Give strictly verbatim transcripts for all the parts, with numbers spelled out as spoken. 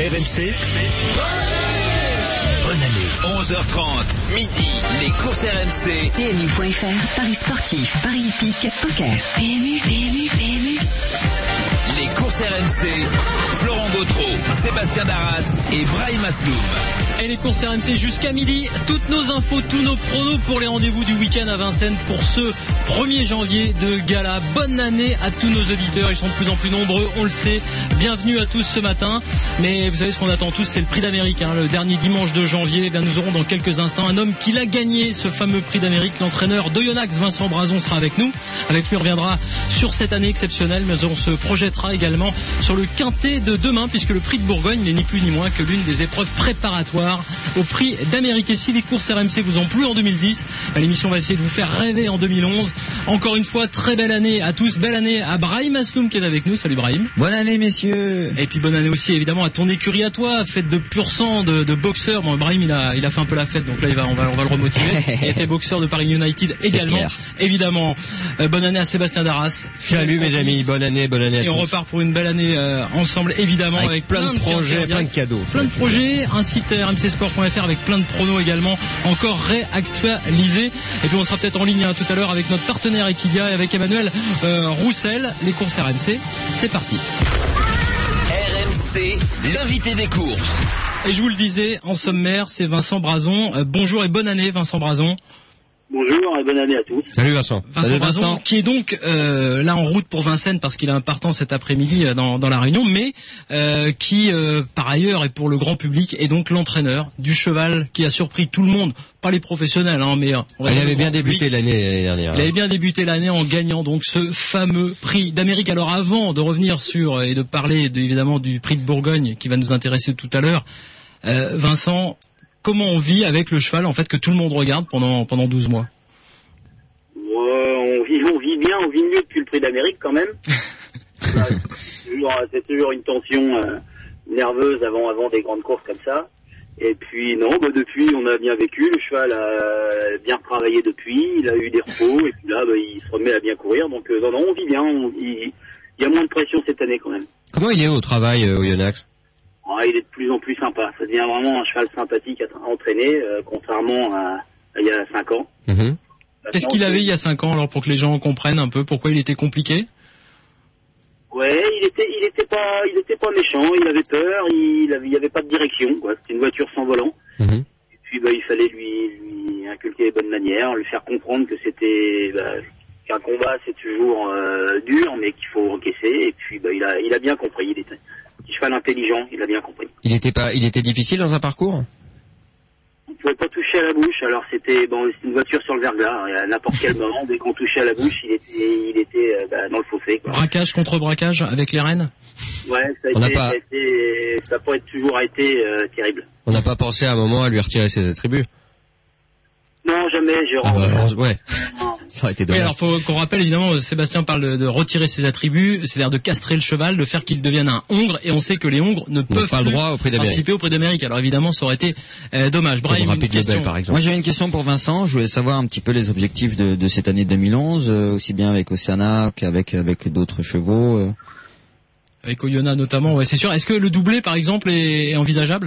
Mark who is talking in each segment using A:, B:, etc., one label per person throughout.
A: R M C. Bonne année.
B: onze heures trente, midi, les courses R M C.
C: P M U point F R, Paris sportif, Paris hippique, poker. P M U, P M U, P M U.
B: Les courses R M C, Florent Gautreau, Sébastien Darras et Brahim Asloum.
D: Et les courses R M C jusqu'à midi, toutes nos infos, tous nos pronos pour les rendez-vous du week-end à Vincennes pour ce premier janvier de gala. Bonne année à tous nos auditeurs, ils sont de plus en plus nombreux, on le sait. Bienvenue à tous ce matin. Mais vous savez ce qu'on attend tous, c'est le prix d'Amérique, hein, le dernier dimanche de janvier. Eh bien, nous aurons dans quelques instants un homme qui l'a gagné, ce fameux prix d'Amérique. L'entraîneur d'Oyonax, Vincent Brazon, sera avec nous. Avec lui, on reviendra sur cette année exceptionnelle, mais on se projettera également sur le quintet de demain, puisque le prix de Bourgogne n'est ni plus ni moins que l'une des épreuves préparatoires au prix d'Amérique. Et si les courses R M C vous ont plu en deux mille dix, l'émission va essayer de vous faire rêver en deux mille onze. Encore une fois, très belle année à tous, belle année à Brahim Asloum qui est avec nous. Salut Brahim.
E: Bonne année messieurs.
D: Et puis bonne année aussi évidemment à ton écurie à toi, fête de pur sang de, de boxeur. Bon, Brahim il a il a fait un peu la fête, donc là il va on va on va le remotiver. Il était boxeur de Paris United également. Évidemment. Euh, bonne année à Sébastien Darras.
E: Salut mes amis, bonne année, bonne année à
D: et
E: tous.
D: on repart pour une belle année euh, ensemble évidemment avec,
E: avec
D: plein,
E: plein de projets, plein de cadeaux.
D: Plein de projets, un site r m c sport point f r avec plein de pronos également encore réactualisés. Et puis on sera peut-être en ligne hein, tout à l'heure avec notre partenaire Equidia et avec Emmanuel euh, Roussel. Les courses R M C, c'est parti.
B: R M C, l'invité des courses.
D: Et je vous le disais, en sommaire, c'est Vincent Brazon. Euh, bonjour et bonne année Vincent Brazon.
F: Bonjour et bonne année à tous.
E: Salut Vincent.
D: Vincent
E: Salut
D: Brazon,
E: Vincent.
D: qui est donc euh, là en route pour Vincennes parce qu'il a un partant cet après-midi euh, dans, dans la Réunion, mais euh, qui euh, par ailleurs et pour le grand public est donc l'entraîneur du cheval qui a surpris tout le monde, pas les professionnels, hein, mais on va
E: il
D: dire
E: avait
D: le
E: bien
D: grand
E: débuté
D: public.
E: l'année dernière.
D: Il avait bien débuté l'année en gagnant donc ce fameux prix d'Amérique. Alors avant de revenir sur et de parler de, évidemment du prix de Bourgogne qui va nous intéresser tout à l'heure, euh, Vincent, comment on vit avec le cheval en fait que tout le monde regarde pendant pendant douze mois?
F: Euh, on, vit, on vit bien, on vit mieux depuis le prix d'Amérique quand même. Là, c'est, toujours, c'est toujours une tension euh, nerveuse avant, avant des grandes courses comme ça. Et puis non, bah, depuis on a bien vécu, le cheval a bien travaillé depuis, il a eu des repos et puis là bah, il se remet à bien courir. Donc euh, non, non, on vit bien, on, il, il y a moins de pression cette année quand même.
E: Comment il est au travail euh, au Yonax?
F: Ah, il est de plus en plus sympa, ça devient vraiment un cheval sympathique à, à entraîner, euh, contrairement à, à il y a cinq ans.
E: Mm-hmm.
D: Qu'est-ce qu'il avait il y a cinq ans alors pour que les gens comprennent un peu pourquoi il était compliqué?
F: Ouais, il était, il était pas, il était pas méchant. Il avait peur. Il avait, il y avait pas de direction, quoi. C'était une voiture sans volant.
E: Mm-hmm.
F: Et puis, bah, il fallait lui, lui inculquer les bonnes manières, lui faire comprendre que c'était, bah, qu'un combat c'est toujours euh, dur, mais qu'il faut encaisser. Et puis, bah, il a, il a bien compris. Il était un petit cheval intelligent. Il a bien compris.
E: Il était pas, il était difficile dans un parcours?
F: On pouvait pas toucher à la bouche. Alors c'était, bon, c'était une voiture sur le verglas. Et à n'importe quel moment, dès qu'on touchait à la bouche, il était, il était euh, bah, dans le fossé, quoi.
D: Braquage contre braquage avec les rênes?
F: Ouais, ça a,
E: On
F: été,
E: n'a pas...
F: ça a été, ça a pas toujours été euh, terrible.
E: On n'a pas pensé à un moment à lui retirer ses attributs?
F: Non, jamais. J'ai
E: Ah bah, ouais.
F: Non.
E: Ça aurait été
D: Oui,
E: dommage.
D: alors faut qu'on rappelle évidemment, Sébastien parle de, de retirer ses attributs, c'est-à-dire de castrer le cheval, de faire qu'il devienne un hongre, et on sait que les hongres ne peuvent
E: pas le
D: plus
E: droit au prix d'Amérique.
D: participer au prix d'Amérique. Alors évidemment, ça aurait été euh, dommage.
E: Comme
D: Brahim, une
E: Rapid
D: question.
E: Label, par exemple.
G: Moi j'avais une question pour Vincent, je voulais savoir un petit peu les objectifs de, de cette année deux mille onze, euh, aussi bien avec Oceana qu'avec avec d'autres chevaux. Euh.
D: Avec Oyonnax notamment, ouais, c'est sûr. Est-ce que le doublé, par exemple, est, est envisageable?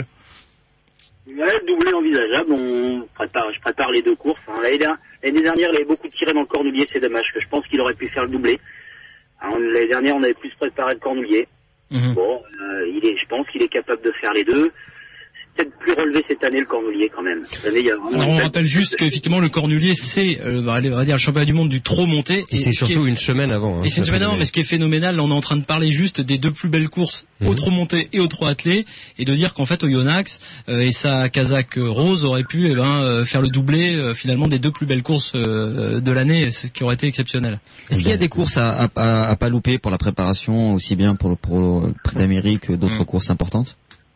F: Ouais, doublé envisageable. On prépare, je prépare les deux courses. Hein. L'année dernière, l'année dernière, il avait beaucoup tiré dans le cornoulier, c'est dommage. Que je pense qu'il aurait pu faire le doublé. Alors, l'année dernière, on avait plus préparé le cornoulier.
D: Mmh.
F: Bon, euh, il est, je pense qu'il est capable de faire les deux. C'est peut-être plus relevé cette année le cornoulier quand même. Cette année, il y a vraiment
D: Alors
F: une
D: on
F: belle-
D: rappelle juste qu'effectivement le cornulier c'est euh, on va dire le championnat du monde du trop monté.
E: Et c'est
D: ce qui
E: surtout
D: est-
E: une semaine avant. Hein,
D: Et c'est une semaine avant, mais ce qui est phénoménal, là on est en train de parler juste des deux plus belles courses,
E: Mhm.
D: au trop monté et au trop attelé, et de dire qu'en fait Oyonnax euh, et sa casaque rose auraient pu eh ben, euh, faire le doublé euh, finalement des deux plus belles courses euh, de l'année, ce qui aurait été exceptionnel.
G: Est-ce qu'il y a des courses à, à, à, à pas louper pour la préparation, aussi bien pour le, pour le Prix d'Amérique que d'autres
D: Mm.
G: courses importantes?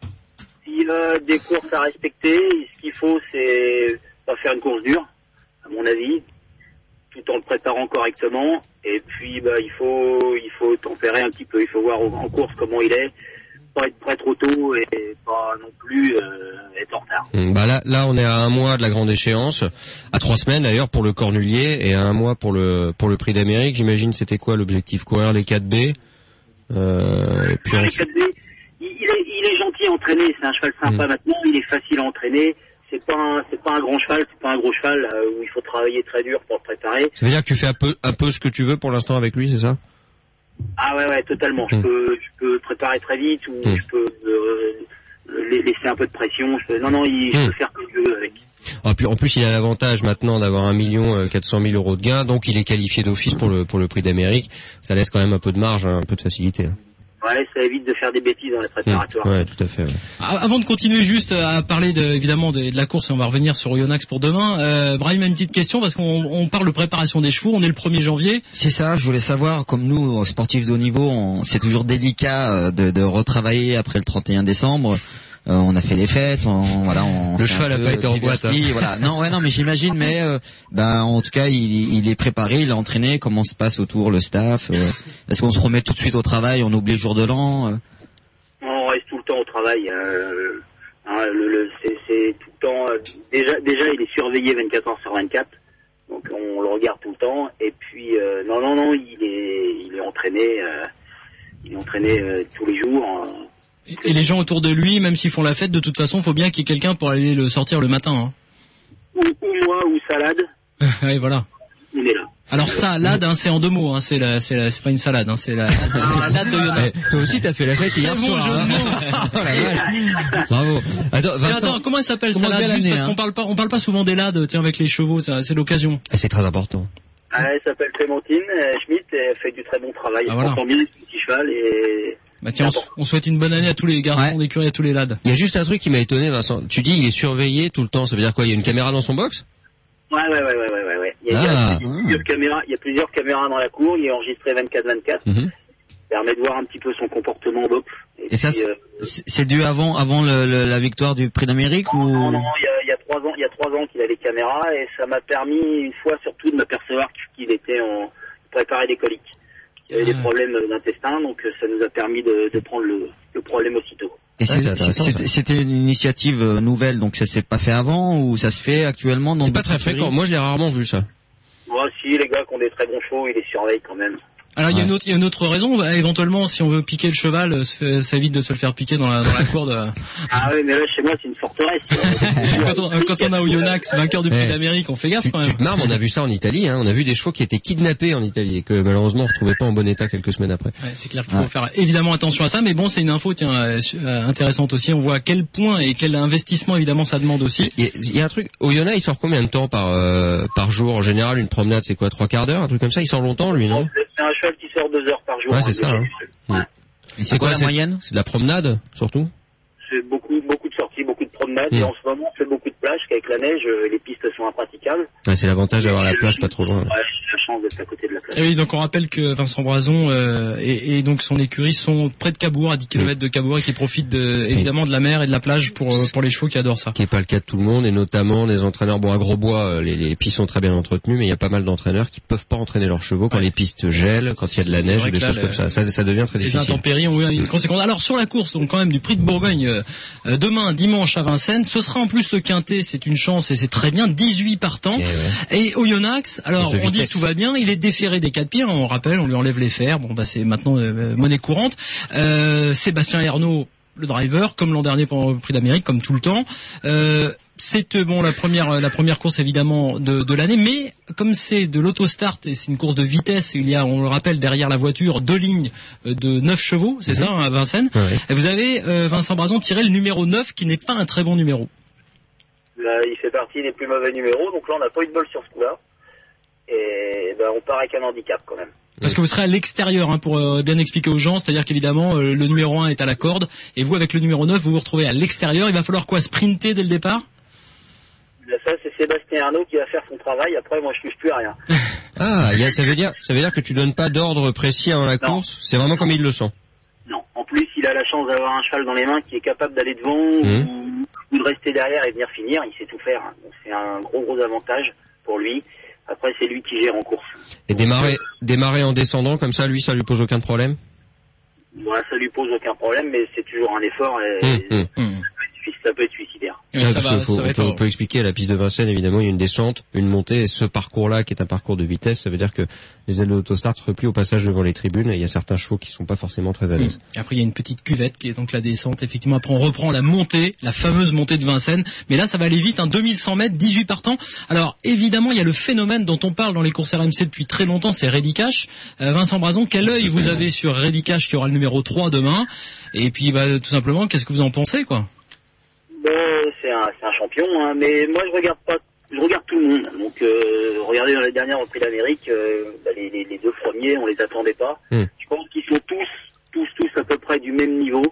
F: Il a des courses à respecter. Ce qu'il faut, c'est pas faire une course dure, à mon avis, tout en le préparant correctement. Et puis, bah, il faut, il faut tempérer un petit peu. Il faut voir en course comment il est, pas être prêt trop tôt et pas non plus euh, être en retard.
E: Bah là, là, on est à un mois de la grande échéance, à trois semaines d'ailleurs pour le cornulier et à un mois pour le pour le Prix d'Amérique. J'imagine c'était quoi l'objectif, courir les quatre B. Euh, et puis
F: Les
E: ensuite...
F: quatre B, il, il est, il est gentil à entraîner. C'est un cheval sympa mmh. maintenant. Il est facile à entraîner. C'est pas un, c'est pas un grand cheval. C'est pas un gros cheval euh, où il faut travailler très dur pour le préparer.
E: Ça veut dire que tu fais un peu, un peu ce que tu veux pour l'instant avec lui, c'est ça?
F: Ah ouais, ouais, totalement. Mmh. Je peux, je peux préparer très vite ou mmh. je peux euh, laisser un peu de pression. Je peux, non, non, il, mmh. je peux faire comme je veux avec.
E: Ah, puis, en plus, il a l'avantage maintenant d'avoir un million quatre cent mille euros de gains, donc il est qualifié d'office pour le pour le prix d'Amérique. Ça laisse quand même un peu de marge, un peu de facilité.
F: Ouais, ça évite de faire des bêtises dans les préparatoires.
E: Mmh, ouais, tout à fait. Ouais.
D: Avant de continuer juste à parler de, évidemment de, de la course, et on va revenir sur Oyonnax pour demain. Euh, Brahim a une petite question parce qu'on on parle de préparation des chevaux. On est le premier janvier.
G: C'est ça. Je voulais savoir, comme nous sportifs de haut niveau, on, c'est toujours délicat de, de retravailler après le trente et un décembre. Euh, on a fait les fêtes, on, voilà, on
E: le cheval n'a pas été en boîte. Hein.
G: Voilà. Non, ouais, non, mais j'imagine, mais euh, ben en tout cas, il, il est préparé, il est entraîné. Comment se passe autour le staff euh, Est-ce qu'on se remet tout de suite au travail, on oublie le jour de l'an euh...
F: On reste tout le temps au travail. Euh, hein, le, le, c'est, c'est tout le temps. Euh, déjà, déjà, il est surveillé vingt-quatre heures sur vingt-quatre, donc on le regarde tout le temps. Et puis, euh, non, non, non, il est, il est entraîné, euh, il est entraîné euh, tous les jours. Euh,
D: Et les gens autour de lui, même s'ils font la fête, de toute façon, il faut bien qu'il y ait quelqu'un pour aller le sortir le matin. Hein.
F: Ou, ou moi, ou Salade.
D: Ouais, voilà.
F: On est là.
D: Alors salade, hein, c'est en deux mots. Hein, c'est la, c'est la, c'est pas une salade. Hein, c'est la, c'est la lade de Oyonnax.
E: Toi aussi, t'as fait la fête hier soir. Hein. Bravo. Attends, Vincent,
D: attends, comment elle s'appelle salade? Juste parce hein. qu'on parle pas, on parle pas souvent des lades. Tiens, avec les chevaux, ça, c'est l'occasion.
E: C'est très important.
F: Ah, elle s'appelle Clémentine euh, Schmitt et elle fait du très bon travail. Elle ah, voilà. Prend bien ce petit cheval et.
D: Bah tiens, on, on souhaite une bonne année à tous les garçons ouais. d'écurie, à tous les lads.
E: Il y a juste un truc qui m'a étonné, Vincent. Tu dis il est surveillé tout le temps. Ça veut dire quoi? Il y a une caméra dans son box?
F: Ouais, ouais, ouais, ouais, ouais, ouais. Il y a, ah. il y a plusieurs caméras. Il y a plusieurs caméras dans la cour. Il est enregistré vingt-quatre vingt-quatre. Mm-hmm. Ça permet de voir un petit peu son comportement en box.
G: Et, et puis, ça, c'est, euh, c'est dû avant, avant le, le, la victoire du Prix d'Amérique ou?
F: Non, non, il y a, il y a trois ans, il y a trois ans qu'il a les caméras et ça m'a permis une fois surtout de m'apercevoir qu'il était en préparer des coliques. Il y avait des problèmes d'intestin, donc ça nous a permis de, de prendre le, le problème aussitôt.
G: Et c'est, c'est, c'était, c'était une initiative nouvelle, donc ça s'est pas fait avant ou ça se fait actuellement dans?
E: C'est pas très fréquent. Moi, je l'ai rarement vu ça.
F: Moi, si les gars qui ont des très bons chevaux, ils les surveillent quand même.
D: Alors il y a une autre, il y a une autre raison. Bah, éventuellement, si on veut piquer le cheval, ça évite de se le faire piquer dans la, dans la cour de.
F: Ah oui, mais là chez moi c'est une forteresse.
D: quand, on, quand on a Oyonnax, vainqueur du Prix hey. d'Amérique, on fait gaffe
E: tu,
D: quand même.
E: Tu te marres, on a vu ça en Italie. Hein. On a vu des chevaux qui étaient kidnappés en Italie et que malheureusement on retrouvait pas en bon état quelques semaines après.
D: Ouais, c'est clair qu'il faut ah. faire évidemment attention à ça. Mais bon, c'est une info tiens euh, intéressante aussi. On voit à quel point et quel investissement évidemment ça demande aussi.
E: Il y a, il y a un truc. Oyonnax, il sort combien de temps par euh, par jour en général? Une promenade, c'est quoi, trois quarts d'heure, un truc comme ça? Il sort longtemps lui, non?
F: C'est un cheval qui sort deux heures par jour.
E: Ouais, c'est ça. Hein. Ouais.
G: Et c'est quoi, quoi la moyenne?
E: C'est de la promenade, surtout?
F: C'est beaucoup, beaucoup de sorties, beaucoup de promenades. Mmh. Et en ce moment, on fait beaucoup de plages, qu'avec la neige, les pistes sont impraticables.
E: Ouais, c'est l'avantage d'avoir la plage pas trop loin.
F: Ouais, j'ai la chance d'être à côté de la plage.
D: Et oui, donc on rappelle que Vincent Brazon euh, et, et donc son écurie sont près de Cabourg, à dix kilomètres de Cabourg, et qui profitent de, évidemment de la mer et de la plage pour pour les chevaux qui adorent ça.
E: Qui n'est pas le cas de tout le monde, et notamment des entraîneurs. Bon, à Grosbois, les, les pistes sont très bien entretenues, mais il y a pas mal d'entraîneurs qui peuvent pas entraîner leurs chevaux quand ouais. les pistes gèlent, quand il y a de la neige ou des choses là, comme ça. ça. Ça devient très
D: les
E: difficile.
D: Les intempéries ont eu une conséquence. Alors sur la course, donc quand même du Prix de Bourgogne euh, demain dimanche à Vincennes, ce sera en plus le quintet, c'est une chance et c'est très bien, dix-huit partants. Et, ouais. et Oyonnax, alors on dit que tout va bien, il est déféré des quatre pieds, on rappelle, on lui enlève les fers, bon bah c'est maintenant euh, monnaie courante. Euh, Sébastien Ernaud, le driver, comme l'an dernier pendant le Prix d'Amérique, comme tout le temps. Euh, c'est bon la première la première course évidemment de, de l'année, mais comme c'est de l'autostart et c'est une course de vitesse, il y a, on le rappelle, derrière la voiture deux lignes de neuf chevaux, c'est mmh. ça, hein, à Vincennes. Ouais. Et vous avez euh, Vincent Brazon tiré le numéro neuf, qui n'est pas un très bon numéro.
F: Là, il fait partie des plus mauvais numéros, donc là on n'a pas eu de bol sur ce coup-là. Et ben, on part avec un handicap quand même.
D: Parce que vous serez à l'extérieur, hein, pour euh, bien expliquer aux gens, c'est-à-dire qu'évidemment euh, le numéro un est à la corde, et vous avec le numéro neuf, vous vous retrouvez à l'extérieur. Il va falloir quoi, sprinter dès le départ?
F: Ça, c'est Sébastien Arnaud qui va faire son travail. Après, moi, je touche plus à rien.
E: Ah, y a, ça veut dire, ça veut dire que tu donnes pas d'ordre précis avant la non. course. C'est vraiment comme il le sent.
F: Non. En plus, il a la chance d'avoir un cheval dans les mains qui est capable d'aller devant mmh. ou, ou de rester derrière et venir finir. Il sait tout faire. Donc, c'est un gros gros avantage pour lui. Après, c'est lui qui gère en course.
E: Et démarrer, euh, démarrer en descendant comme ça, lui, ça lui pose aucun problème?
F: Ouais, ça lui pose aucun problème, mais c'est toujours un effort et, mmh. et mmh. ça peut être suicidaire.
E: Ouais,
D: ça
E: parce
D: va,
E: que faut,
D: ça va
E: faut,
D: être...
E: on peut expliquer, la piste de Vincennes, évidemment, il y a une descente, une montée, et ce parcours-là, qui est un parcours de vitesse, ça veut dire que les ailes de l'autostart se replient au passage devant les tribunes, et il y a certains chevaux qui sont pas forcément très à l'aise.
D: Mmh. Après, il y a une petite cuvette qui est donc la descente. Effectivement, après, on reprend la montée, la fameuse montée de Vincennes. Mais là, ça va aller vite, hein, deux mille cent mètres, dix-huit partants. Alors, évidemment, il y a le phénomène dont on parle dans les courses R M C depuis très longtemps, c'est Ready Cash. Euh, Vincent Brazon, quel œil vous avez sur Ready Cash qui aura le numéro trois demain? Et puis, bah, tout simplement, qu'est-ce que vous en pensez, quoi?
F: Bon, c'est un, c'est un champion, hein, mais moi je regarde pas, je regarde tout le monde. Donc, euh, regardez dans les dernières au Prix d'Amérique, euh, bah, les, les, les deux premiers, on les attendait pas. Mm. Je pense qu'ils sont tous, tous, tous à peu près du même niveau.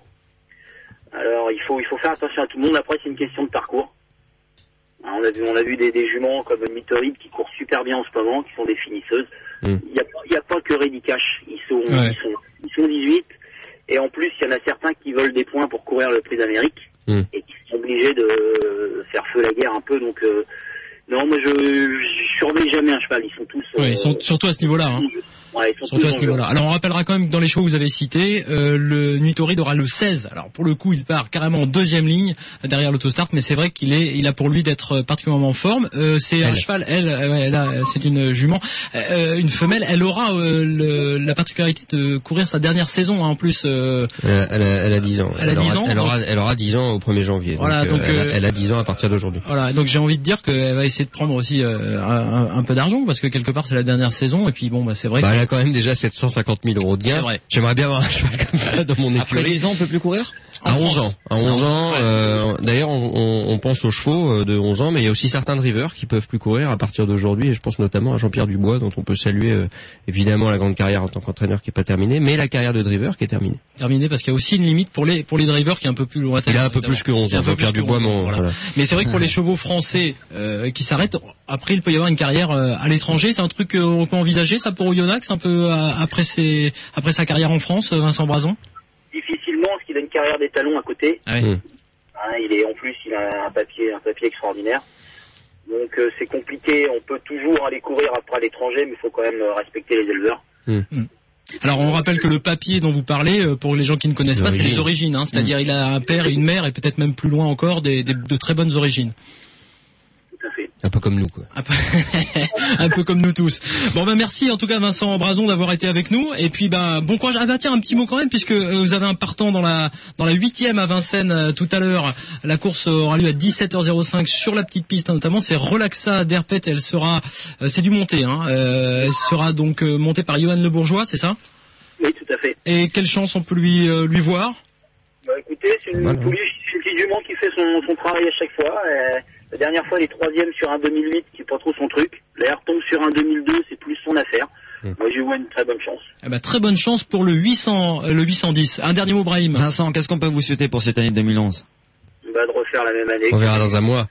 F: Alors, il faut, il faut faire attention à tout le monde. Après, c'est une question de parcours. Hein, on a vu, on a vu des, des juments comme Myttoride qui courent super bien en ce moment, qui sont des finisseuses. Il mm. y a, il y a pas que Ready Cash. Ils sont, ouais. ils sont, ils sont dix-huit. Et en plus, il y en a certains qui veulent des points pour courir le Prix d'Amérique. Mm. Et qui sont obligés de faire feu la guerre un peu, donc euh, non, moi je, je surveille jamais un cheval, ils sont tous...
D: Euh, ouais, ils sont surtout à ce niveau-là. Hein.
F: Ouais, ils sont
D: surtout à ce niveau-là. Alors on rappellera quand même que dans les chevaux que vous avez cités, euh, le Myttoride aura le seize. Alors pour le coup, il part carrément en deuxième ligne derrière l'autostart, mais c'est vrai qu'il est, il a pour lui d'être particulièrement en forme. Euh, c'est elle. un cheval, elle, ouais, là, c'est une jument, euh, une femelle. Elle aura euh, le, la particularité de courir sa dernière saison hein, en plus. Euh,
E: elle, a, elle, a, elle a dix ans.
D: Elle, elle a dix ans.
E: Elle aura, elle aura dix ans au premier janvier.
D: Voilà,
E: donc,
D: donc
E: euh,
D: euh,
E: elle, a, elle a dix ans à partir d'aujourd'hui.
D: Voilà, donc j'ai envie de dire qu'elle va essayer de prendre aussi euh, un, un peu d'argent parce que quelque part c'est la dernière saison et puis bon bah c'est vrai.
E: Bah,
D: que...
E: Elle a quand même déjà sept cent cinquante mille euros de gain. J'aimerais bien avoir un cheval comme ça dans mon écurie.
G: Après dix ans, on peut plus courir?
E: À onze ans. À onze ans, euh, d'ailleurs, on, on, on pense aux chevaux de onze ans, mais il y a aussi certains drivers qui peuvent plus courir à partir d'aujourd'hui, et je pense notamment à Jean-Pierre Dubois, dont on peut saluer, euh, évidemment, la grande carrière en tant qu'entraîneur qui est pas terminée, mais la carrière de driver qui est terminée.
D: Terminée parce qu'il y a aussi une limite pour les, pour les drivers qui est un peu plus lointaine.
E: Il a un peu plus que onze ans, Jean-Pierre Dubois, mon,
D: voilà.
E: voilà.
D: Mais c'est vrai que pour les chevaux français, euh, qui s'arrêtent, après il peut y avoir une carrière euh, à l'étranger, c'est un truc qu'on peut envisager, ça pour Oyonnax, un peu euh, après ses, après sa carrière en France, Vincent Brazon?
F: Difficilement, parce qu'il a une carrière d'étalon à côté.
D: Ah oui.
F: Hein, il est en plus, il a un papier, un papier extraordinaire. Donc euh, c'est compliqué. On peut toujours aller courir après à l'étranger, mais il faut quand même respecter les éleveurs.
D: Mmh. Alors on rappelle que le papier dont vous parlez, pour les gens qui ne connaissent pas, c'est les origines. Hein, c'est-à-dire mmh. il a un père et une mère, et peut-être même plus loin encore, des, des, de très bonnes origines.
E: Un peu comme nous, quoi.
D: Un peu, un peu comme nous tous. Bon, bah, merci, en tout cas, Vincent Brazon, d'avoir été avec nous. Et puis, bah, bon courage. Ah, bah, tiens, un petit mot quand même, puisque euh, vous avez un partant dans la, dans la huitième à Vincennes, euh, tout à l'heure. La course aura lieu à dix-sept heures zéro cinq sur la petite piste, hein, notamment. C'est Relaxa d'Herpet. Elle sera, euh, c'est du monté, hein. Euh, elle sera donc euh, montée par Johan Le Bourgeois, c'est ça?
F: Oui, tout à fait.
D: Et quelle chance on peut lui, euh, lui voir?
F: Bah, écoutez, c'est une, voilà. pouliche, c'est une petite jument qui fait son, son travail à chaque fois. Euh... La dernière fois, elle est troisième sur un deux mille huit, qui est pas trop son truc. Là, elle retombe sur un deux mille deux, c'est plus son affaire. Mmh. Moi, je vois une très bonne chance.
D: Eh ben, très bonne chance pour le huit cents, le huit cent dix. Un dernier mot, Brahim.
G: Vincent, qu'est-ce qu'on peut vous souhaiter pour cette année deux mille onze?
F: Bah, de refaire la même année.
E: On verra dans un mois.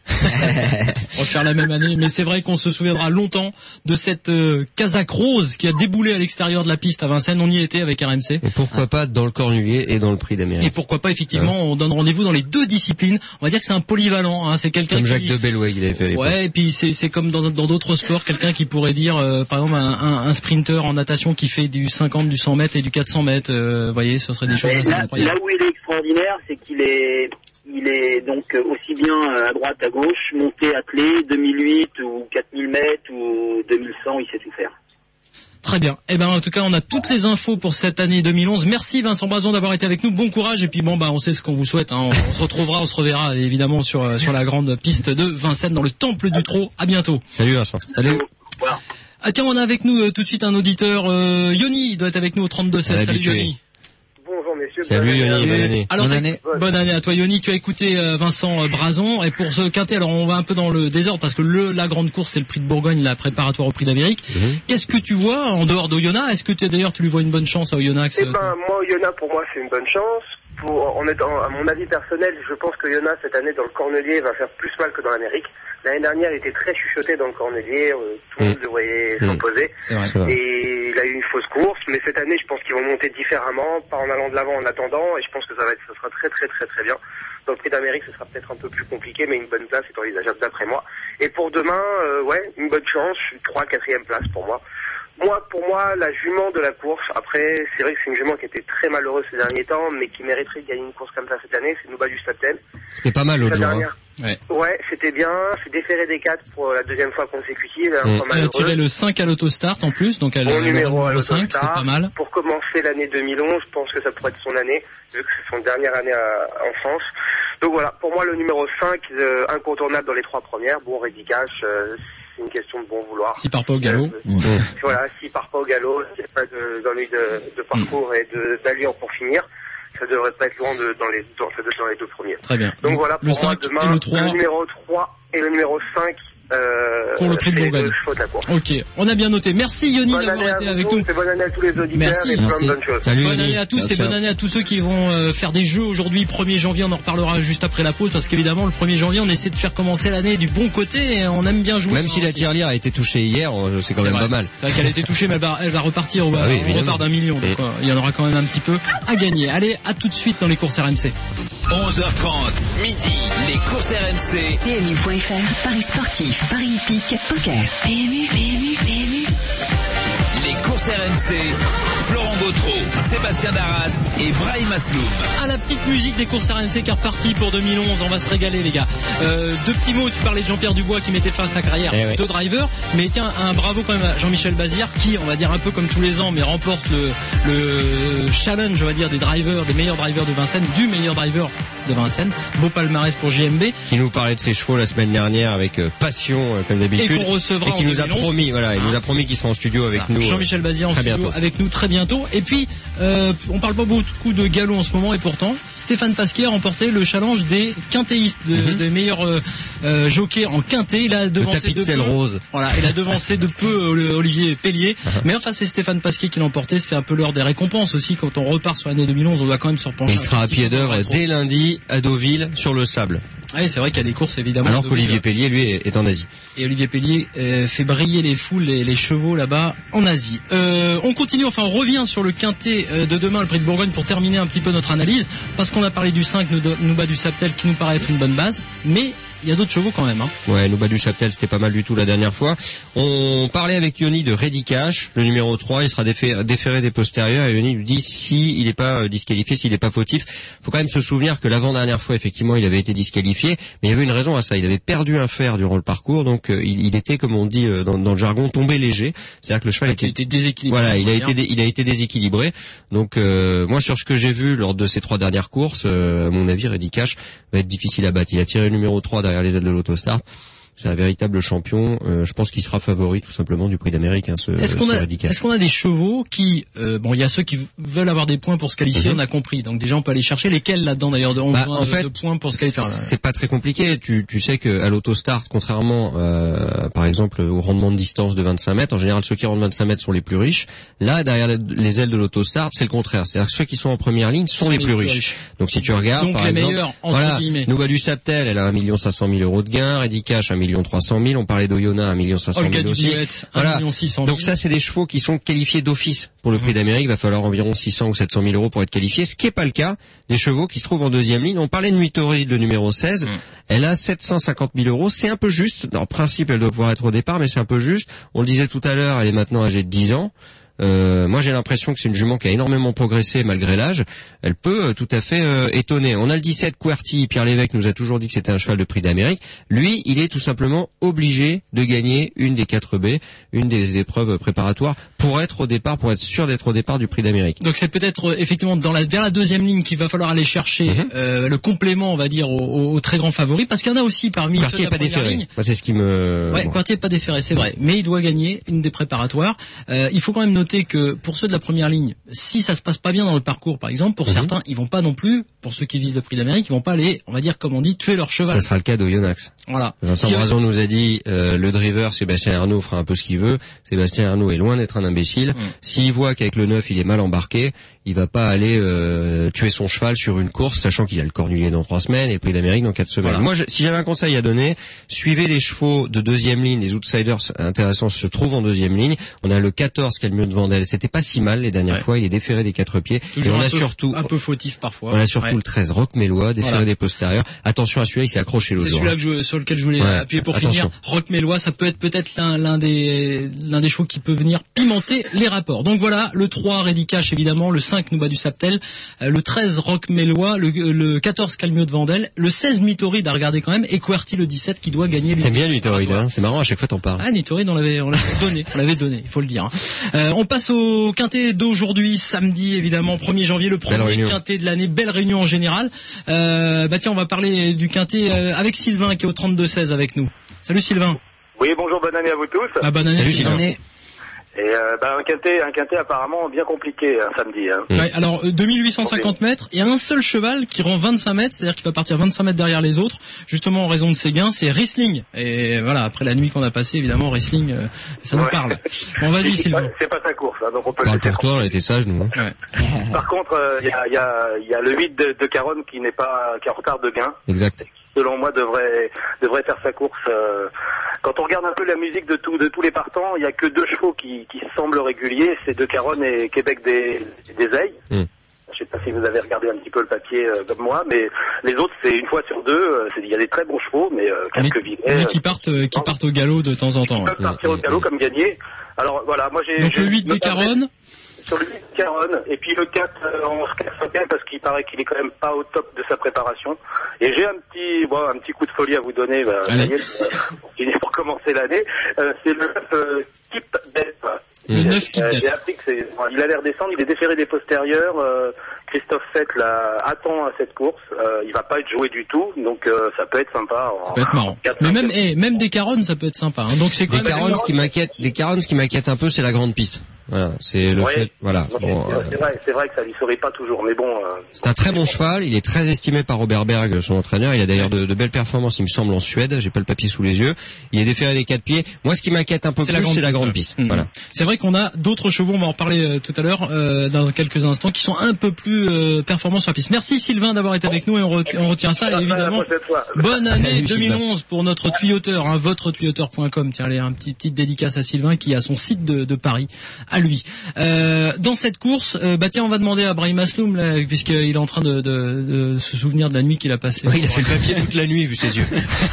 D: Refaire la même année, mais c'est vrai qu'on se souviendra longtemps de cette euh, casaque rose qui a déboulé à l'extérieur de la piste à Vincennes. On y était avec R M C.
E: Et pourquoi ah. pas dans le Cornulier et dans le Prix d'Amérique.
D: Et pourquoi pas, effectivement, ouais. on donne rendez-vous dans les deux disciplines. On va dire que c'est un polyvalent, hein. C'est quelqu'un
E: comme
D: qui...
E: Jacques de Bellouet, il avait fait.
D: Ouais, et puis c'est, c'est comme dans, dans d'autres sports, quelqu'un qui pourrait dire, euh, par exemple, un, un, un sprinter en natation qui fait du cinquante, du cent mètres et du quatre cents mètres. Euh, vous voyez, ce serait des choses assez
F: là,
D: incroyables.
F: Là où il est extraordinaire, c'est qu'il est... Il est donc aussi bien à droite, à gauche, monté, attelé, deux mille huit ou quatre mille mètres ou deux mille cent, il sait tout faire.
D: Très bien. Eh ben, en tout cas, on a toutes les infos pour cette année deux mille onze. Merci Vincent Brazon d'avoir été avec nous. Bon courage. Et puis bon, bah, on sait ce qu'on vous souhaite, hein. On, on se retrouvera, on se reverra évidemment sur, sur la grande piste de Vincennes dans le Temple du Trot. À bientôt.
E: Salut Vincent. Salut.
F: Voilà.
D: Ah tiens, on a avec nous euh, tout de suite un auditeur, euh, Yoni doit être avec nous au trente-deux seize. Salut Yoni.
F: Bonjour messieurs.
E: Salut Yoni, bonne année.
D: Alors,
G: bonne année.
D: Bonne année à toi Yoni. Tu as écouté euh, Vincent euh, Brazon, et pour ce quintet, alors on va un peu dans le désordre parce que le la grande course c'est le Prix de Bourgogne, la préparatoire au Prix d'Amérique. Mm-hmm. Qu'est-ce que tu vois en dehors d'Oyonnax? Est-ce que tu, d'ailleurs tu lui vois une bonne chance à Oyonnax?
A: Eh ben moi Oyonnax pour moi c'est une bonne chance. Pour, en étant, à mon avis personnel, je pense que Oyonnax cette année dans le Cornulier va faire plus mal que dans l'Amérique. L'année dernière, il était très chuchoté dans le Cornulier, euh, tout le mmh. monde le voyait mmh. s'opposer.
D: C'est vrai, c'est vrai.
A: Et il a eu une fausse course, mais cette année, je pense qu'ils vont monter différemment, pas en allant de l'avant en attendant, et je pense que ça va être, ça sera très très très très bien. Dans le Prix d'Amérique, ce sera peut-être un peu plus compliqué, mais une bonne place est envisageable d'après moi. Et pour demain, euh, ouais, une bonne chance, trois, quatrième place pour moi. Moi, pour moi, la jument de la course, après, c'est vrai que c'est une jument qui était très malheureuse ces derniers temps, mais qui mériterait de gagner une course comme ça cette année, c'est Nouba du Saptel.
E: C'était pas mal l'autre jour. Hein.
A: Ouais, ouais c'était bien, c'est déféré des quatre pour la deuxième fois consécutive.
D: Mmh. Elle a tiré le cinq à l'autostart en plus, donc elle
A: bon numéro à
D: cinq, c'est pas mal.
A: Pour commencer l'année deux mille onze, je pense que ça pourrait être son année, vu que c'est son dernière année à, en France. Donc voilà, pour moi le numéro cinq, euh, incontournable dans les trois premières, bon Ready Cash, euh, c'est une question de bon vouloir.
D: S'il part pas au galop.
A: Euh, mmh. Voilà, s'il part pas au galop, s'il n'y a pas de, d'ennui de, de parcours mmh. et de, d'allure pour finir, ça devrait pas être loin de, dans les, dans, dans les deux premiers.
D: Très bien.
A: Donc voilà, pour
D: le
A: moi,
D: cinq
A: demain,
D: et le trois.
A: Le numéro trois et le numéro cinq, Euh,
D: pour le prix de Bourgogne. Ok, on a bien noté. Merci Yoni
A: bonne
D: d'avoir été avec
A: vous,
D: nous.
A: Bonne année à tous les auditeurs.
D: Merci.
A: Et plein
G: Merci.
A: de bonnes choses.
G: Salut,
D: bonne
G: Yoni.
D: année à tous
G: ciao,
D: et
G: ciao.
D: bonne année à tous ceux qui vont euh, faire des jeux aujourd'hui premier janvier. On en reparlera juste après la pause parce qu'évidemment le premier janvier on essaie de faire commencer l'année du bon côté et on aime bien jouer.
E: Même si la tirelire a été touchée hier, c'est quand même
D: vrai.
E: pas mal.
D: C'est vrai qu'elle a été touchée mais elle va, elle va repartir au,
E: ah oui,
D: au repart d'un million. Donc
E: mmh.
D: euh, il y en aura quand même un petit peu à gagner. Allez, à tout de suite dans les courses R M C.
B: onze heures trente, midi, les courses R M C.
C: P M U point F R, Paris sportif, Paris hippique, poker. P M U, P M U, P M U.
B: Les courses R M C, Florent Gautreau, Sébastien Darras et Brahim Asloum.
D: À la petite musique des courses R M C qui est repartie pour deux mille onze, on va se régaler les gars. Euh, deux petits mots, tu parlais de Jean-Pierre Dubois qui mettait fin à sa carrière
E: eh
D: de
E: oui.
D: driver, mais tiens, un bravo quand même à Jean-Michel Bazir qui, on va dire un peu comme tous les ans, mais remporte le, le challenge, on va dire, des drivers, des meilleurs drivers de Vincennes, du meilleur driver de Vincennes. Beau palmarès pour J M B.
E: Qui nous parlait de ses chevaux la semaine dernière avec euh, passion, euh, comme d'habitude.
D: Et qu'on recevra
E: et qui
D: en
E: nous a
D: deux mille onze.
E: promis, voilà, il nous a promis qu'il sera en studio avec
D: Voilà.
E: nous.
D: Jean-Michel Bazir en
E: très
D: studio
E: bientôt.
D: avec nous très bientôt. Et puis, euh, on parle pas beaucoup de galop en ce moment et pourtant, Stéphane Pasquier a remporté le challenge des quintéistes, de,
E: Mm-hmm.
D: des meilleurs euh, euh, jockeys en quinté. Il a
E: Le
D: devancé
E: tapis de
D: de
E: sel
D: peu.
E: rose.
D: Voilà, il a devancé de peu euh, Olivier Pellier.
E: Uh-huh.
D: Mais enfin, c'est Stéphane Pasquier qui l'a emporté. C'est un peu l'heure des récompenses aussi. Quand on repart sur l'année deux mille onze, on doit quand même se repencher.
E: Il sera à pied d'œuvre dès lundi à Deauville sur le sable.
D: Oui, c'est vrai qu'il y a des courses évidemment.
E: Alors
D: de
E: qu'Olivier
D: ville.
E: Pellier, lui, est en Asie.
D: Et Olivier Pellier euh, fait briller les foules et les chevaux là-bas en Asie. Euh, on continue, enfin on revient sur le quintet euh, de demain, le prix de Bourgogne, pour terminer un petit peu notre analyse, parce qu'on a parlé du cinq, Nouba du Saptel, qui nous paraît être une bonne base, mais il y a d'autres chevaux quand même. Hein.
E: Ouais, Nouba du Saptel, c'était pas mal du tout la dernière fois. On parlait avec Yoni de Ready Cash, le numéro trois, il sera défé- déféré des postérieurs, et Yoni lui dit si il n'est pas euh, disqualifié, s'il n'est pas fautif. Faut quand même se souvenir que l'avant-dernière fois, effectivement, il avait été disqualifié, mais il y avait une raison à ça. Il avait perdu un fer durant le parcours, donc euh, il, il était, comme on dit euh, dans, dans le jargon, tombé léger. C'est-à-dire que le cheval
D: Il
E: était,
D: était déséquilibré.
E: voilà, il a été, dé- il a été déséquilibré. Donc euh, moi, sur ce que j'ai vu lors de ces trois dernières courses, euh, à mon avis, Ready Cash va être difficile à battre. Il a tiré le numéro trois derrière les ailes de l'autostart. C'est un véritable champion. Euh, je pense qu'il sera favori tout simplement du Prix d'Amérique. Hein, ce,
D: Est-ce qu'on
E: ce
D: a,
E: Ready Cash.
D: est-ce qu'on a des chevaux qui, euh, bon, il y a ceux qui veulent avoir des points pour se qualifier,
E: Mm-hmm.
D: on a compris. Donc déjà, on peut aller chercher lesquels là-dedans d'ailleurs de,
E: Bah,
D: besoin
E: en
D: de,
E: fait,
D: de points pour se qualifier.
E: C'est pas très compliqué. Tu, tu sais que à l'autostart, contrairement, euh, par exemple, au rendement de distance de vingt-cinq mètres, en général, ceux qui rendent vingt-cinq mètres sont les plus riches. Là, derrière les ailes de l'autostart, c'est le contraire. C'est-à-dire que ceux qui sont en première ligne sont, sont les, les plus riches. riches. Donc si tu regardes,
D: donc
E: par
D: les
E: exemple,
D: meilleurs, entre
E: voilà,
D: guillemets.
E: Nouba du Saptel, elle a un million cinq cent mille euros de gain. Ready Cash, un million trois cent mille. On parlait d'Oyonnax, un million cinq cent mille aussi.
D: Voilà. un million six cent mille.
E: Donc ça, c'est des chevaux qui sont qualifiés d'office pour le Prix d'Amérique. Il va falloir environ six cents ou sept cent mille euros pour être qualifié, ce qui n'est pas le cas des chevaux qui se trouvent en deuxième ligne. On parlait de Nuitori, le numéro seize. Mm. Elle a sept cent cinquante mille euros. C'est un peu juste. En principe, elle doit pouvoir être au départ, mais c'est un peu juste. On le disait tout à l'heure, elle est maintenant âgée de dix ans. Euh, moi, j'ai l'impression que c'est une jument qui a énormément progressé malgré l'âge. Elle peut euh, tout à fait euh, étonner. On a le dix-sept Querty. Pierre Lévesque nous a toujours dit que c'était un cheval de Prix d'Amérique. Lui, il est tout simplement obligé de gagner une des quatre B, une des épreuves préparatoires, pour être au départ, pour être sûr d'être au départ du Prix d'Amérique.
D: Donc c'est peut-être euh, effectivement dans la, vers la deuxième ligne qu'il va falloir aller chercher mm-hmm. euh, le complément, on va dire, aux, aux très grands favoris, parce qu'il y en a aussi parmi
E: Querty
D: ceux de
E: n'est
D: la
E: pas déféré.
D: ligne.
E: Moi, c'est ce qui me.
D: Ouais,
E: bon.
D: Querty n'est pas déféré, c'est vrai, mais il doit gagner une des préparatoires. Euh, il faut quand même noter que pour ceux de la première ligne, si ça se passe pas bien dans le parcours, par exemple, pour mm-hmm. certains, ils vont pas non plus, pour ceux qui visent le Prix d'Amérique, ils vont pas aller, on va dire, comme on dit, tuer leur cheval.
E: Ça sera le cas d'Oyonnax.
D: Voilà.
E: Vincent
D: si
E: Brazon nous a dit, euh, le driver Sébastien Arnaud fera un peu ce qu'il veut. Sébastien Arnaud est loin d'être un imbécile. Mm. S'il voit qu'avec le neuf, il est mal embarqué, il va pas aller euh, tuer son cheval sur une course, sachant qu'il a le Cornulier dans trois semaines et le Prix d'Amérique dans quatre semaines. Voilà. Moi, je, si j'avais un conseil à donner, suivez les chevaux de deuxième ligne, les outsiders intéressants se trouvent en deuxième ligne. On a le quatorze Calmieux de Vandel, c'était pas si mal les dernières ouais. fois, il est déféré des quatre pieds.
D: Toujours
E: et on
D: un
E: a
D: peu,
E: surtout
D: un peu fautif parfois.
E: On a surtout
D: ouais.
E: le treize Rock Mélois, déféré voilà. des postérieurs. Attention à celui-là, il s'est accroché l'autre
D: jour. C'est celui-là que je, sur lequel je voulais
E: ouais.
D: appuyer pour
E: Attention.
D: finir. Rock Mélois, ça peut être peut-être l'un, l'un des l'un des chevaux qui peut venir pimenter les rapports. Donc voilà, le trois Ready Cash évidemment, le cinq Nouba du Saptel, euh, le treize Rock Mélois, le, le quatorze Calmieux de Vandel, le seize Nitoride à regarder quand même, et QWERTY le dix-sept qui doit gagner.
E: T'aimes bien Nitoride, hein, c'est marrant, à chaque fois t'en parles.
D: Ah, Nitoride, on l'avait, on l'avait donné, on l'avait donné, il faut le dire. Hein. Euh, on passe au quintet d'aujourd'hui, samedi évidemment, premier janvier, le premier quintet de l'année, belle réunion en général. Euh, bah tiens, on va parler du quintet euh, avec Sylvain qui est au trente-deux seize avec nous. Salut Sylvain.
A: Oui, bonjour, bonne année à vous tous.
D: Ah, bonne année.
E: Salut Sylvain.
A: Et euh, bah, un quintet, un quintet apparemment bien compliqué un samedi. Hein.
D: Ouais, alors euh, deux mille huit cent cinquante mètres et un seul cheval qui rend vingt-cinq mètres, c'est-à-dire qu'il va partir vingt-cinq mètres derrière les autres, justement en raison de ses gains, c'est Riesling. Et voilà, après la nuit qu'on a passée, évidemment, Riesling, euh, ça nous ouais. parle. Bon, vas-y Sylvain.
A: Pas, c'est pas sa course, hein, donc on peut
E: Parle
A: le faire.
E: Pour toi, on était sages, nous. Hein.
D: Ouais.
A: Par contre, il euh, y, a, y, a, y a le huit de, de Caronne qui n'est pas, qui est en retard de gain.
E: Exact.
A: Selon moi, devrait devrait faire sa course. Euh, quand on regarde un peu la musique de tout, de tous les partants, il y a que deux chevaux qui, qui semblent réguliers, c'est De Caronne et Québec des, des Ailles. Mm. Je sais pas si vous avez regardé un petit peu le papier euh, comme moi, mais les autres, c'est une fois sur deux. Il y a des très bons chevaux, mais euh, quelques
D: mais, mais qui partent, euh, qui partent au galop de temps en temps.
A: Ils peuvent partir au galop comme gagner. Alors voilà, moi j'ai.
D: Donc
A: j'ai
D: le huit des Caronne.
A: Sur le huit de Caronne, et puis le quatre euh, en cinquième parce qu'il paraît qu'il est quand même pas au top de sa préparation. Et j'ai un petit, bon, un petit coup de folie à vous donner, bah, Daniel, euh, pour commencer l'année. Euh, c'est le neuf euh, Keep Death.
D: Le neuf Keep
A: euh,
D: Death.
A: J'ai appris que c'est, bon, il a l'air descendre, il est déféré des postérieurs. Euh, Christophe Fett là, attend à cette course. Euh, il va pas être joué du tout, donc euh, ça peut être sympa. En,
D: ça peut être marrant. Mais même, eh, même des Caronnes, ça peut être sympa. Hein. Donc c'est
E: des Caronnes, ce qui m'inquiète, des Caronnes, ce qui m'inquiète un peu, c'est la grande piste. Voilà, c'est le
A: ouais.
E: fait. Voilà.
A: Non,
E: bon,
A: c'est,
E: euh,
A: c'est vrai, c'est vrai que ça lui sourit pas toujours, mais bon. Euh,
E: c'est un très bon cheval. Il est très estimé par Robert Berg, son entraîneur. Il a d'ailleurs de, de belles performances, il me semble, en Suède. J'ai pas le papier sous les yeux. Il est déféré des quatre pieds. Moi, ce qui m'inquiète un peu
D: c'est
E: plus,
D: la
E: c'est la grande piste.
D: Mmh.
E: Voilà.
D: C'est vrai qu'on a d'autres chevaux, on va en reparler euh, tout à l'heure, euh, dans quelques instants, qui sont un peu plus euh, performants sur la piste. Merci Sylvain d'avoir été avec nous et on, re- on retient ça. Et évidemment, bonne année deux mille onze pour notre tuyauteur, hein, votre tuyauteur point com. Tiens, allez, un petit petite dédicace à Sylvain qui a son site de, de Paris à lui. Euh, dans cette course, euh, bah tiens, on va demander à Brahim Asloum là, puisqu'il est en train de, de, de se souvenir de la nuit qu'il a passée.
E: Oui, il a fait le papier toute la nuit vu ses yeux.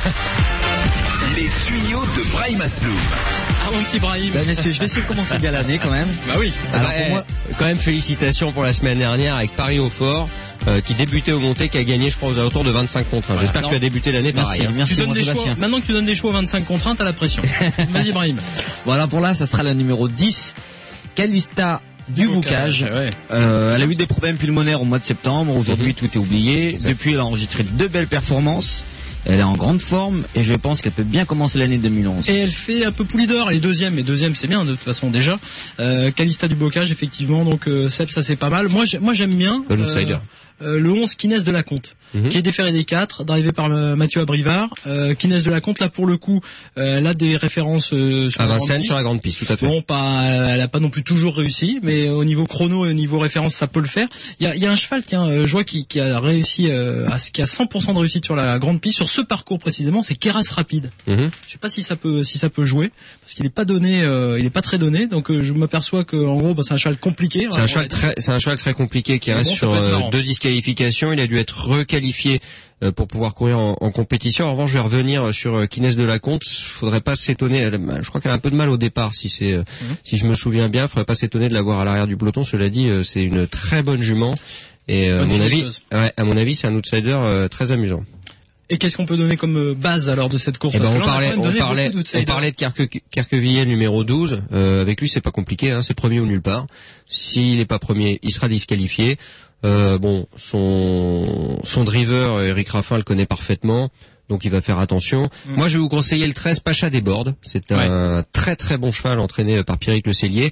B: Les tuyaux de Brahim Asloum.
D: Ah mon petit Brahim.
G: Bah messieurs, je vais essayer de commencer bien l'année quand même.
D: Bah oui.
E: Alors pour moi, quand même félicitations pour la semaine dernière avec Paris au Fort. Euh, qui débutait au Monté, qui a gagné, je crois, aux alentours de vingt-cinq contre un. J'espère que tu as débuté l'année pareil.
G: Merci,
E: hein.
G: merci
D: tu donnes
G: mon
D: des
G: Sébastien.
D: choix, maintenant que tu donnes des choix à vingt-cinq contre un, t'as la pression. Vas-y Brahim.
G: Voilà, pour là, ça sera la numéro dix, Calista du Bocage.
D: Ouais.
G: Euh, elle a eu des problèmes pulmonaires au mois de septembre. Aujourd'hui, mm-hmm. tout est oublié. Exact. Depuis, elle a enregistré deux belles performances. Elle est en grande forme et je pense qu'elle peut bien commencer l'année deux mille onze.
D: Et elle fait un peu poule d'or, elle est deuxième, mais deuxième c'est bien de toute façon déjà. Euh, Calista du Bocage effectivement, donc euh, Seb ça c'est pas mal. Moi moi j'aime bien
E: euh,
D: euh, le onze Kinès de la Comte, mm-hmm. qui est déféré des quatre, drivé par euh, Mathieu Abrivard. Euh, Kinès de la Comte là pour le coup, euh, elle a des références euh, sur
E: à
D: la
E: Vincennes
D: grande piste.
E: sur la grande piste, tout à fait.
D: Bon, pas, elle a pas non plus toujours réussi, mais au niveau chrono et au niveau référence, ça peut le faire. Il y a, il y a un cheval, tiens, euh, je vois qui, qui a réussi, euh, à, qui a cent pour cent de réussite sur la grande piste, sur ce parcours précisément, c'est Keras Rapide. Mm-hmm. Je sais pas si ça peut, si ça peut jouer, parce qu'il est pas donné, euh, il est pas très donné, donc euh, je m'aperçois que en gros, bah, c'est un cheval compliqué.
E: C'est un cheval très, c'est un cheval très compliqué qui reste bon, sur euh, deux disqualifications. Il a dû être requalifié pour pouvoir courir en, en compétition. En revanche, je vais revenir sur Kinès de la Comte. Faudrait pas s'étonner. Elle, je crois qu'elle a un peu de mal au départ, si c'est, mmh. si je me souviens bien. Faudrait pas s'étonner de la voir à l'arrière du peloton. Cela dit, c'est une très bonne jument. Et euh, à mon avis, ouais, à mon avis, c'est un outsider euh, très amusant.
D: Et qu'est-ce qu'on peut donner comme base alors de cette course?
E: Eh ben, on, parlait, on, parlait, on parlait de Kerque, Kerquevilliers numéro douze. Euh, avec lui, c'est pas compliqué. Hein, c'est premier ou nulle part. S'il n'est pas premier, il sera disqualifié. Euh, bon, son son driver, Eric Raffin, le connaît parfaitement, donc il va faire attention. Mmh. Moi, je vais vous conseiller le treize Pacha des Bordes. C'est un ouais. très très bon cheval entraîné par Pierrick Le Cellier.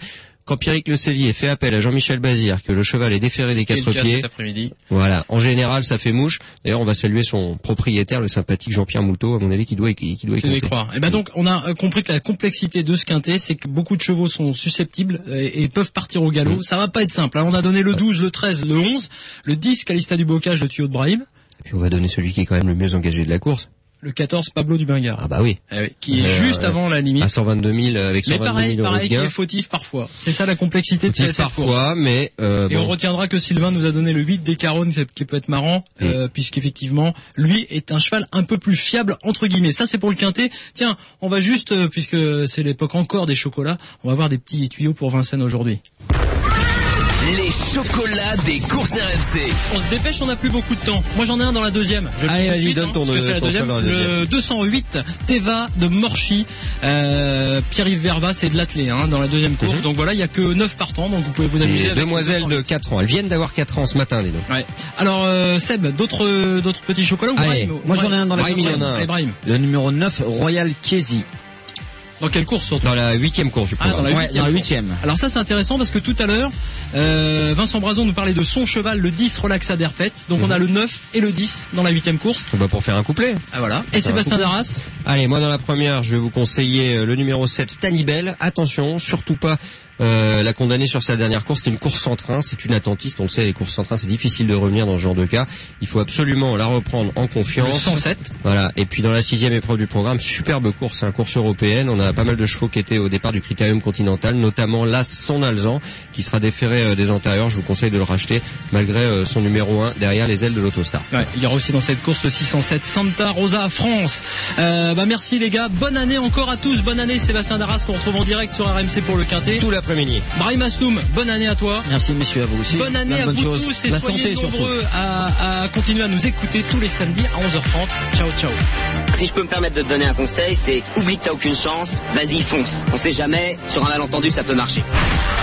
E: quand Pierrick Le Cellier fait appel à Jean-Michel Bazir, que le cheval est déféré des quatre pieds,
D: cet après-midi.
E: Voilà, en général ça fait mouche. D'ailleurs on va saluer son propriétaire, le sympathique Jean-Pierre Moutot, à mon avis qui doit qui, qui doit y compter.
D: Croire. Et ben donc on a compris que la complexité de ce quintet, c'est que beaucoup de chevaux sont susceptibles et, et peuvent partir au galop. Mmh. Ça va pas être simple. Hein. On a donné le douze, le treize, le onze, le dix, Calista du Bocage, le tuyau de Brahim.
E: Et puis on va donner celui qui est quand même le mieux engagé de la course.
D: Le quatorze, Pablo du Bingard.
E: Ah bah oui.
D: Eh oui qui est euh, juste avant la limite.
E: À cent vingt-deux mille avec cent vingt-deux mille euros
D: pareil,
E: de gain.
D: Qui est fautif parfois. C'est ça la complexité de cette
E: parfois,
D: course.
E: Parfois, mais euh,
D: et
E: bon.
D: on retiendra que Sylvain nous a donné le huit des Carones, qui peut être marrant, mmh. euh, puisqu'effectivement, lui est un cheval un peu plus fiable entre guillemets. Ça c'est pour le quintet. Tiens, on va juste, euh, puisque c'est l'époque encore des chocolats, on va voir des petits tuyaux pour Vincennes aujourd'hui.
B: Les chocolats des courses R M C.
D: On se dépêche, on n'a plus beaucoup de temps. Moi j'en ai un dans la deuxième. Je
E: Allez, vas-y, donne ton,
D: hein, c'est la deuxième.
E: Dans la deuxième.
D: Le deux cent huit, Teva de Morchy. Euh, Pierre-Yves Verva, c'est de l'attelé hein, dans la deuxième course. Mm-hmm. Donc voilà, il y a que neuf partants, donc vous pouvez vous amuser. Avec
E: demoiselles de quatre ans. Elles viennent d'avoir quatre ans ce matin, dis donc.
D: Ouais. Alors euh, Seb, d'autres d'autres petits chocolats ou
G: Allez,
D: Brahim,
G: moi j'en ai un dans la
E: Brahim,
G: deuxième.
E: Allez,
D: Brahim.
G: Le numéro neuf, Royal Kesey.
D: Dans quelle course surtout?
E: Dans la huitième course, je crois.
D: Ah, dans la
G: ouais, dans la huitième.
D: Alors ça c'est intéressant parce que tout à l'heure, euh, Vincent Brazon nous parlait de son cheval, le dix Relaxa d'Herpet. Donc mm-hmm. on a le neuf et le dix dans la huitième course.
E: Bah pour faire un couplet.
D: Ah voilà. Et Sébastien Darras.
E: Allez, moi dans la première, je vais vous conseiller le numéro sept, Stanibel. Attention, surtout pas Euh, la condamnée sur sa dernière course, c'était une course sans train, c'est une attentiste, on le sait, les courses sans train c'est difficile de revenir dans ce genre de cas, il faut absolument la reprendre en confiance.
D: Le cent sept.
E: Voilà, et puis dans la sixième épreuve du programme, superbe course, hein, course européenne, on a pas mal de chevaux qui étaient au départ du Critérium Continental, notamment l'As Son Alzan, qui sera déféré euh, des antérieurs, je vous conseille de le racheter, malgré euh, son numéro un derrière les ailes de l'Autostar.
D: Ouais, il y aura aussi dans cette course le six cent sept, Santa Rosa France. Euh, bah merci les gars, bonne année encore à tous, bonne année Sébastien Darras qu'on retrouve en direct sur R M C pour le Quintet.
E: Tout l'après-midi.
D: Brahim Asloum, bonne année à toi.
G: Merci messieurs, à vous aussi.
D: Bonne année à vous
G: choses.
D: tous et
G: la
D: soyez
G: santé
D: nombreux à, à continuer à nous écouter tous les samedis à onze heures trente. Ciao, ciao.
H: Si je peux me permettre de te donner un conseil, c'est oublie que t'as aucune chance, vas-y fonce. On sait jamais, sur un malentendu ça peut marcher.